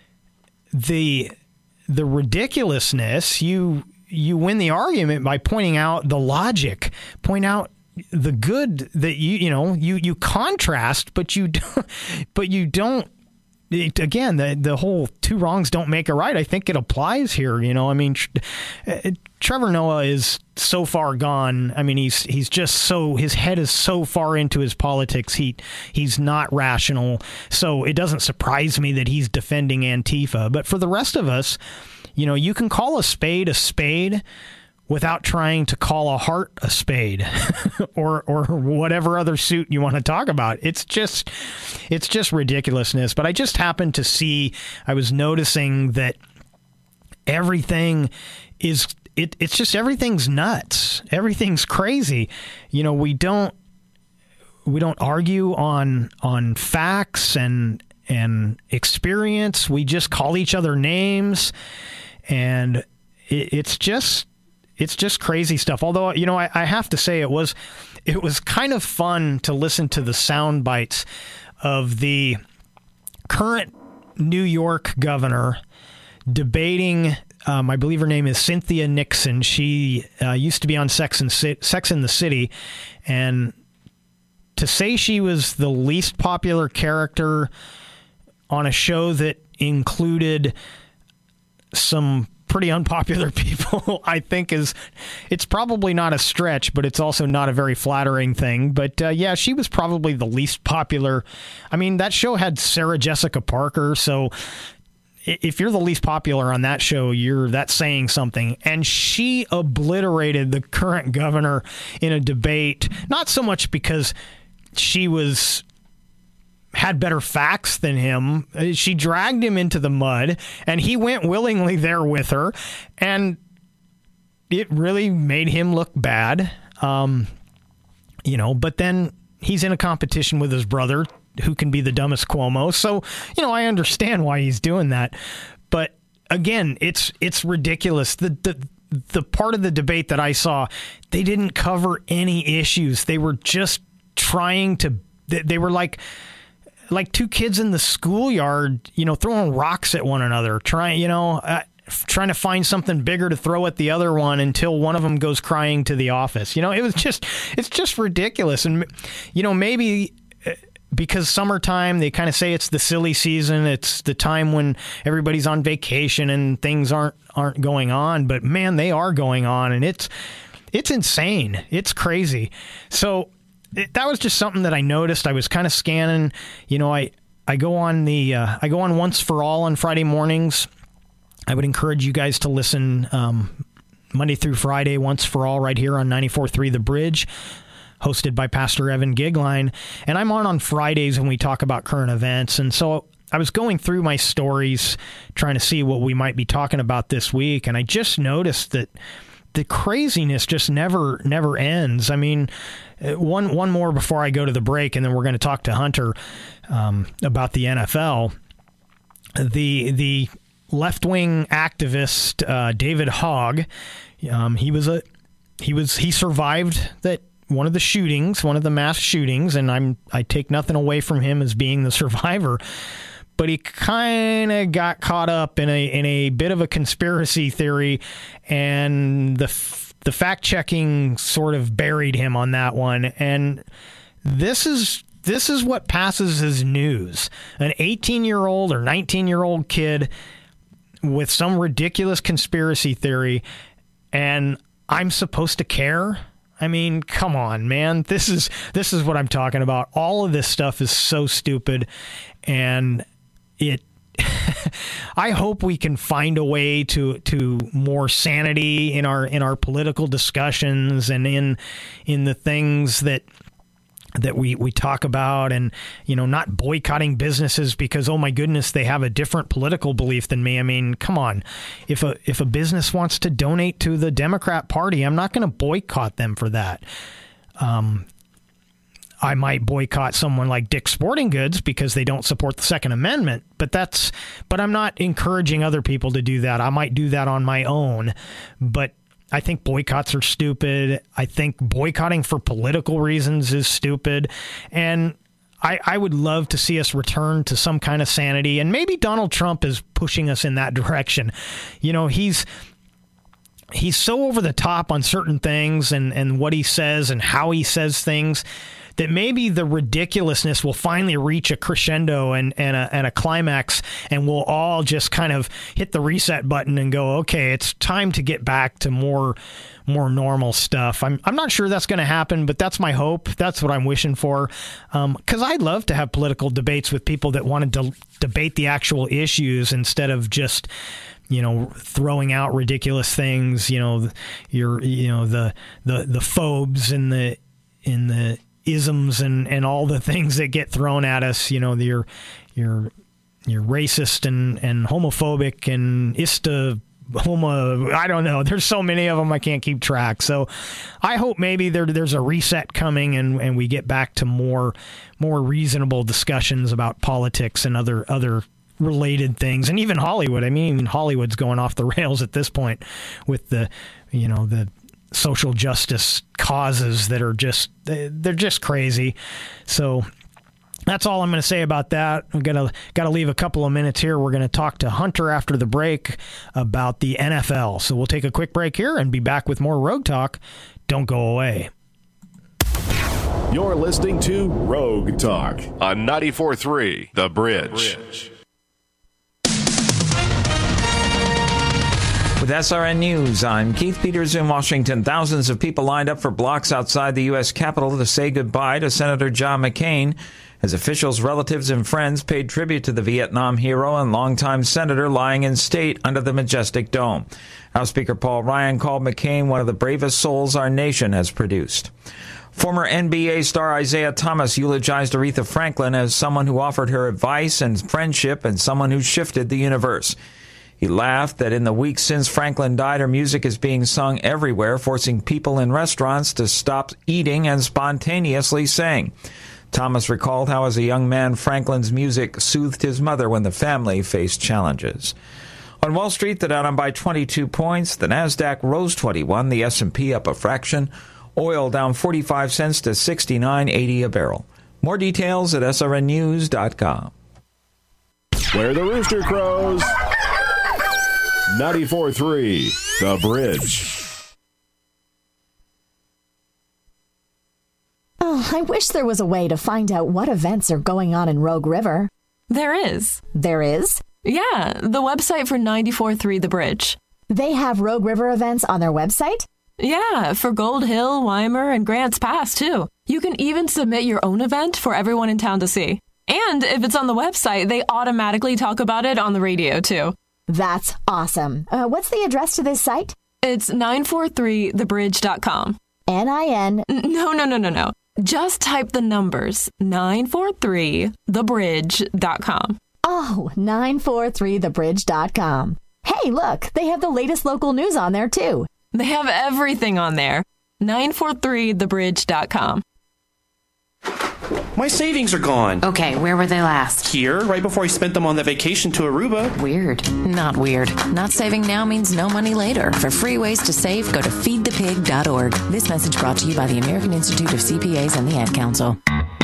the the ridiculousness. You you win the argument by pointing out the logic. Point out the good that you you know you you contrast, but you don't, but you don't. It, again, the the whole two wrongs don't make a right. I think it applies here. You know, I mean, uh, Trevor Noah is so far gone. I mean, he's he's just so his head is so far into his politics. He he's not rational. So it doesn't surprise me that he's defending Antifa. But for the rest of us, you know, you can call a spade a spade without trying to call a heart a spade or or whatever other suit you want to talk about. It's just it's just ridiculousness. But I just happened to see, I was noticing that everything is, it, it's just everything's nuts. Everything's crazy. You know, we don't, we don't argue on on facts and and experience. We just call each other names, and it, it's just it's just crazy stuff. Although, you know, I, I have to say it was it was kind of fun to listen to the sound bites of the current New York governor debating. Um, I believe her name is Cynthia Nixon. She uh, used to be on Sex and C- Sex and the City, and to say she was the least popular character on a show that included some pretty unpopular people, I think is, it's probably not a stretch, but it's also not a very flattering thing. But uh, yeah, she was probably the least popular. I mean, that show had Sarah Jessica Parker, so if you're the least popular on that show, you're that's saying something. And she obliterated the current governor in a debate, not so much because she was had better facts than him. She dragged him into the mud, and he went willingly there with her, and it really made him look bad. Um, you know, but then he's in a competition with his brother, who can be the dumbest Cuomo. So, you know, I understand why he's doing that. But again, it's it's ridiculous. The the the part of the debate that I saw, they didn't cover any issues. They were just trying to, they were like like two kids in the schoolyard, you know, throwing rocks at one another, trying, you know, uh, trying to find something bigger to throw at the other one until one of them goes crying to the office. You know, it was just, it's just ridiculous. And, you know, maybe because summertime, they kind of say it's the silly season. It's the time when everybody's on vacation and things aren't aren't going on. But man, they are going on, and it's it's insane. It's crazy. So it, that was just something that I noticed. I was kind of scanning. You know, I I go on the uh, I go on Once for All on Friday mornings. I would encourage you guys to listen um, Monday through Friday, Once for All, right here on ninety-four point three The Bridge, hosted by Pastor Evan Gigline. And I'm on on Fridays when we talk about current events. And so I was going through my stories, trying to see what we might be talking about this week. And I just noticed that the craziness just never, never ends. I mean, one, one more before I go to the break, and then we're going to talk to Hunter um, about the N F L. The, the left-wing activist, uh, David Hogg, um, he was a, he was, he survived that, one of the shootings, one of the mass shootings, and I'm I take nothing away from him as being the survivor, but he kind of got caught up in a in a bit of a conspiracy theory, and the the fact checking sort of buried him on that one. And this is this is what passes as news: an eighteen-year-old or nineteen-year-old kid with some ridiculous conspiracy theory, and I'm supposed to care? I mean, come on, man. This is this is what I'm talking about. All of this stuff is so stupid, and it I hope we can find a way to to more sanity in our in our political discussions and in in the things that that we, we talk about, and, you know, not boycotting businesses because, oh my goodness, they have a different political belief than me. I mean, come on. If a if a business wants to donate to the Democrat Party, I'm not going to boycott them for that. Um, I might boycott someone like Dick's Sporting Goods because they don't support the Second Amendment, but that's but I'm not encouraging other people to do that. I might do that on my own, but I think boycotts are stupid. I think boycotting for political reasons is stupid. And I, I would love to see us return to some kind of sanity. And maybe Donald Trump is pushing us in that direction. You know, he's he's so over the top on certain things and, and what he says and how he says things that maybe the ridiculousness will finally reach a crescendo and, and, a, and a climax, and we'll all just kind of hit the reset button and go, okay, it's time to get back to more more normal stuff. I'm I'm not sure that's going to happen, but that's my hope. That's what I'm wishing for, because um, I'd love to have political debates with people that want to de- debate the actual issues instead of just, you know, throwing out ridiculous things. You know, your you know the the the phobes and the in the isms and, and all the things that get thrown at us. You know, you're you're you're racist and, and homophobic and ista Homo, I don't know. There's so many of them I can't keep track. So I hope maybe there there's a reset coming and, and we get back to more more reasonable discussions about politics and other other related things, and even Hollywood. I mean, even Hollywood's going off the rails at this point with the you know the social justice causes that are just they're just crazy. So that's all I'm going to say about that. I'm gonna got to leave a couple of minutes here. We're going to talk to Hunter after the break about the N F L. So we'll take a quick break here and be back with more Rogue Talk. Don't go away. You're listening to Rogue Talk on ninety-four point three The Bridge. Bridge. With S R N News, I'm Keith Peters in Washington. Thousands of people lined up for blocks outside the U S Capitol to say goodbye to Senator John McCain, as officials, relatives, and friends paid tribute to the Vietnam hero and longtime senator lying in state under the majestic dome. House Speaker Paul Ryan called McCain one of the bravest souls our nation has produced. Former N B A star Isaiah Thomas eulogized Aretha Franklin as someone who offered her advice and friendship and someone who shifted the universe. He laughed that in the weeks since Franklin died, her music is being sung everywhere, forcing people in restaurants to stop eating and spontaneously sing. Thomas recalled how, as a young man, Franklin's music soothed his mother when the family faced challenges. On Wall Street, the Dow down by twenty-two points, the NASDAQ rose twenty-one, the S and P up a fraction, oil down forty-five cents to sixty-nine eighty a barrel. More details at S R N news dot com. Where the rooster crows. ninety-four point three The Bridge. Oh, I wish there was a way to find out what events are going on in Rogue River. There is. There is? Yeah, the website for ninety-four point three The Bridge. They have Rogue River events on their website? Yeah, for Gold Hill, Weimer, and Grants Pass, too. You can even submit your own event for everyone in town to see. And if it's on the website, they automatically talk about it on the radio, too. That's awesome. Uh, what's the address to this site? It's nine four three the bridge dot com. N I N No, no, no, no, no. Just type the numbers nine four three the bridge dot com. Oh, nine four three the bridge dot com. Hey, look, they have the latest local news on there, too. They have everything on there. nine four three the bridge dot com. My savings are gone. Okay, where were they last? Here, right before I spent them on the vacation to Aruba. Weird. Not weird. Not saving now means no money later. For free ways to save, go to feed the pig dot org. This message brought to you by the American Institute of C P As and the Ad Council.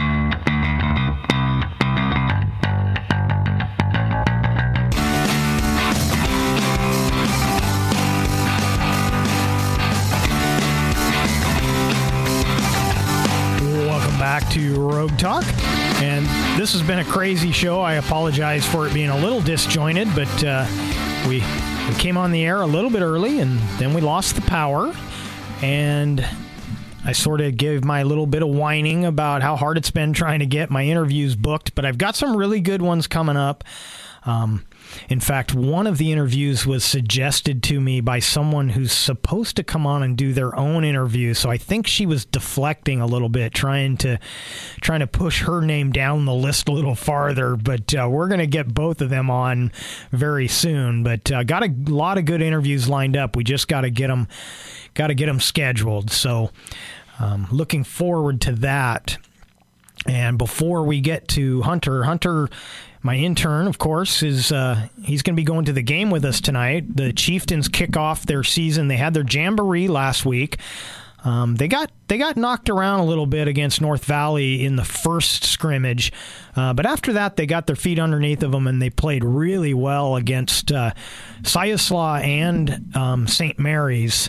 Back to Rogue Talk, and this has been a crazy show. I apologize for it being a little disjointed, but uh, we, we came on the air a little bit early, and then we lost the power, and I sort of gave my little bit of whining about how hard it's been trying to get my interviews booked, but I've got some really good ones coming up. Um, in fact, one of the interviews was suggested to me by someone who's supposed to come on and do their own interview. So I think she was deflecting a little bit, trying to trying to push her name down the list a little farther. But uh, we're going to get both of them on very soon. But uh, got a lot of good interviews lined up. We just got to get them, got to get them scheduled. So um, looking forward to that. And before we get to Hunter, Hunter. My intern, of course, is uh, he's going to be going to the game with us tonight. The Chieftains kick off their season. They had their jamboree last week. Um, they got they got knocked around a little bit against North Valley in the first scrimmage, uh, but after that they got their feet underneath of them and they played really well against uh, Siuslaw and um, Saint Mary's.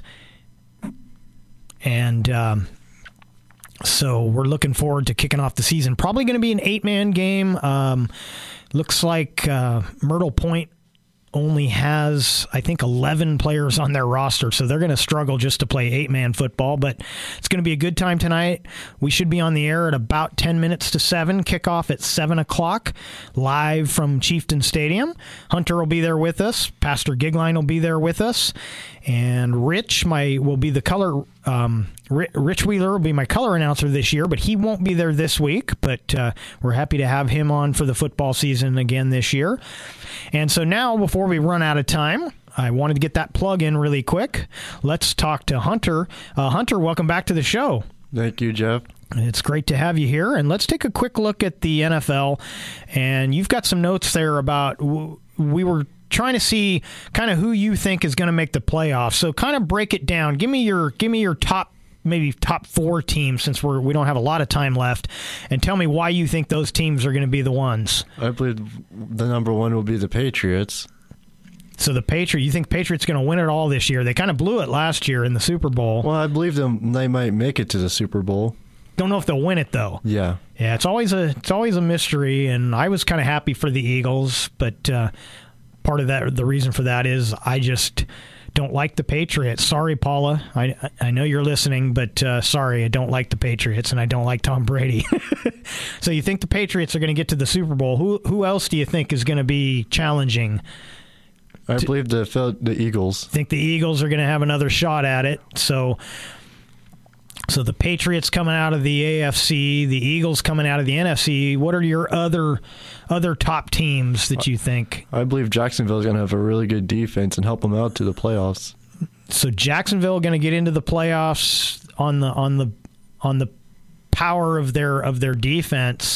And um, so we're looking forward to kicking off the season. Probably going to be an eight-man game. Um, looks like uh, Myrtle Point only has, I think, eleven players on their roster, so they're going to struggle just to play eight-man football, but it's going to be a good time tonight. We should be on the air at about ten minutes to seven, kickoff at seven o'clock, live from Chieftain Stadium. Hunter will be there with us. Pastor Gigline will be there with us, and Rich my will be the color um, Rich Wheeler will be my color announcer this year, but he won't be there this week, but uh, we're happy to have him on for the football season again this year. And so now, before we run out of time, I wanted to get that plug in really quick. Let's talk to Hunter. Uh, Hunter, welcome back to the show. Thank you, Jeff. It's great to have you here. And let's take a quick look at the N F L. And you've got some notes there about we were trying to see kind of who you think is going to make the playoffs. So kind of break it down. Give me your give me your top maybe top four teams, since we're we don't have a lot of time left, and tell me why you think those teams are going to be the ones. I believe the number one will be the Patriots. So the Patriots, you think Patriots going to win it all this year? They kind of blew it last year in the Super Bowl. Well, I believe them. They might make it to the Super Bowl. Don't know if they'll win it though. Yeah, yeah. It's always a it's always a mystery, and I was kind of happy for the Eagles, but uh, part of that, the reason for that is I just don't like the Patriots. Sorry, Paula. I I know you're listening, but uh, sorry, I don't like the Patriots, and I don't like Tom Brady. So you think the Patriots are going to get to the Super Bowl? Who who else do you think is going to be challenging? I believe the the Eagles. Think the Eagles are going to have another shot at it. So, so the Patriots coming out of the A F C, the Eagles coming out of the N F C. What are your other other top teams that you think? I believe Jacksonville is going to have a really good defense and help them out to the playoffs. So Jacksonville going to get into the playoffs on the on the on the power of their of their defense,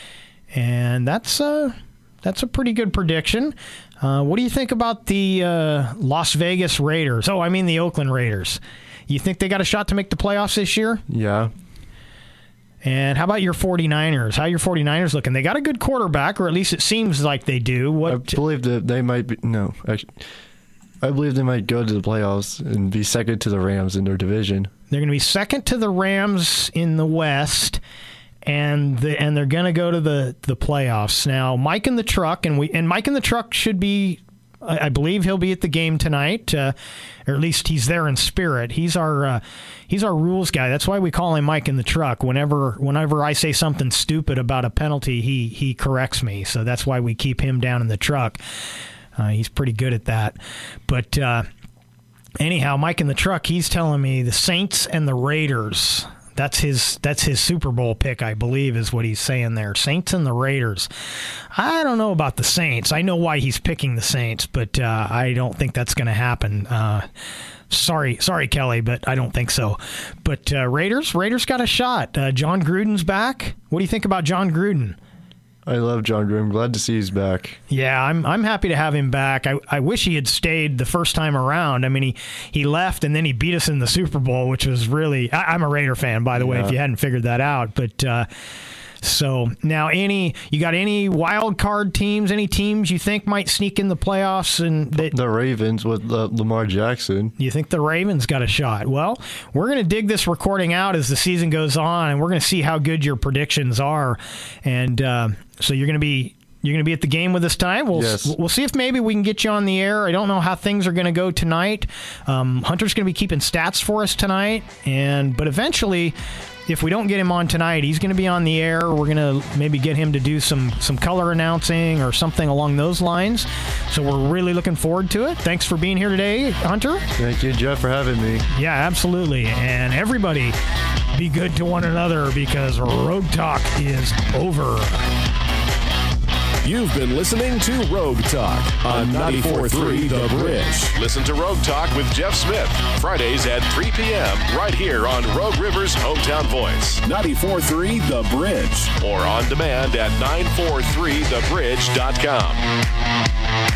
and that's uh that's a pretty good prediction. Uh, what do you think about the uh, Las Vegas Raiders? Oh, I mean the Oakland Raiders. You think they got a shot to make the playoffs this year? Yeah. And how about your 49ers? How are your 49ers looking? They got a good quarterback, or at least it seems like they do. What I believe that they might be, no, actually, I believe they might go to the playoffs and be second to the Rams in their division. They're going to be second to the Rams in the West, and the, and they're going to go to the, the playoffs. Now, Mike in the truck, and we and Mike in the truck should be, I, I believe he'll be at the game tonight, uh, or at least he's there in spirit. He's our uh, he's our rules guy. That's why we call him Mike in the truck. Whenever whenever I say something stupid about a penalty, he he corrects me. So that's why we keep him down in the truck. Uh, he's pretty good at that. But uh, anyhow, Mike in the truck, he's telling me the Saints and the Raiders. That's his that's his Super Bowl pick, I believe, is what he's saying there. Saints and the Raiders. I don't know about the Saints. I know why he's picking the Saints, but uh, I don't think that's going to happen. Uh, sorry, sorry, Kelly, but I don't think so. But uh, Raiders, Raiders got a shot. Uh, John Gruden's back. What do you think about John Gruden? I love John Gruden. Glad to see he's back. Yeah, I'm I'm happy to have him back. I, I wish he had stayed the first time around. I mean, he, he left and then he beat us in the Super Bowl, which was really... I, I'm a Raider fan, by the yeah. way, if you hadn't figured that out. But uh, so now, any you got any wild card teams? Any teams you think might sneak in the playoffs? And they, the Ravens with uh, Lamar Jackson. You think the Ravens got a shot? Well, we're going to dig this recording out as the season goes on, and we're going to see how good your predictions are. And uh, so you're going to be you're going to be at the game with us tonight. We'll yes. we'll see if maybe we can get you on the air. I don't know how things are going to go tonight. Um, Hunter's going to be keeping stats for us tonight, and but eventually, if we don't get him on tonight, he's going to be on the air. We're going to maybe get him to do some some color announcing or something along those lines. So we're really looking forward to it. Thanks for being here today, Hunter. Thank you, Jeff, for having me. Yeah, absolutely. And everybody, be good to one another because Rogue Talk is over. You've been listening to Rogue Talk on ninety-four point three The Bridge. Listen to Rogue Talk with Jeff Smith, Fridays at three p.m. right here on Rogue River's Hometown Voice. ninety-four point three The Bridge. Or on demand at nine four three the bridge dot com.